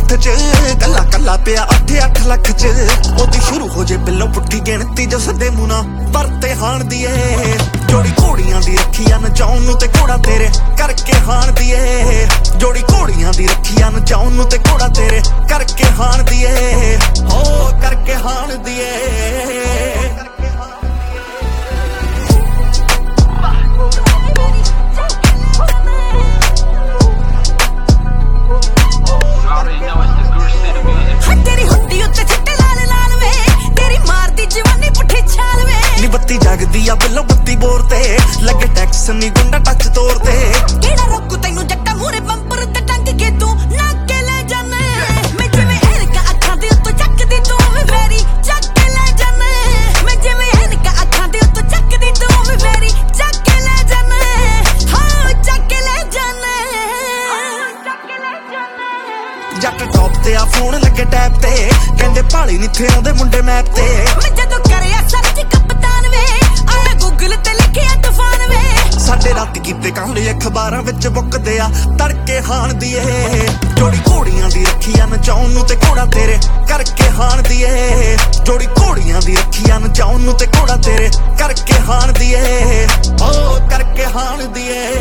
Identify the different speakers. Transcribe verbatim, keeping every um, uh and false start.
Speaker 1: ਹੱਥ च कला कला पिया अठ अठ लख च ओदी शुरू हो जे बिल्लो पुट्ठी गिणती जो सदे मुना परते हाण दी ए जोड़ी घोड़ियां दी रखी आ नचाउन नूं ते घोड़ा तेरे करके हाण दी ए जोड़ी घोड़ियां दी रखी आ नचाउन नूं ते घोड़ा तेरे करके हाण दी ए हो करके हाण दी ए जगदी आ बिल्लो बत्ती बोर ते लगे टैक्स नी गुंडा टच तोर ते केड़ा रोकू तैनू जट्टा मूरे बंपर ते टंग के तू नाके ले जाने मैं जिवें ऐनका अखां दे उत्तों चकदी तू वे वेरी चक के ले जाने मैं जिवें ऐनका अखां दे उत्तों चकदी तू वे वेरी चक के ले जाने हां चक के ले जाने चक के ले जाने जट टॉप ते आ फोन लगे टैप ते कहंदे भाली नी थे आउंदे मुंडे मैप ते मैं जदों करया सर्च कप्तान वे आया गूगल ते लिखिया तूफान वे साडे रात कीते कांडे अखबारां विच बुकदे आ तड़के हाण दी ए जोड़ी घोड़ियां दी रखी आ नचाउन नूं ते घोड़ा तेरे करके हाण दी ए जोड़ी घोड़ियां दी रखी आ नचाउन नूं ते घोड़ा तेरे करके हाण दी ए ओ करके हाण दी ए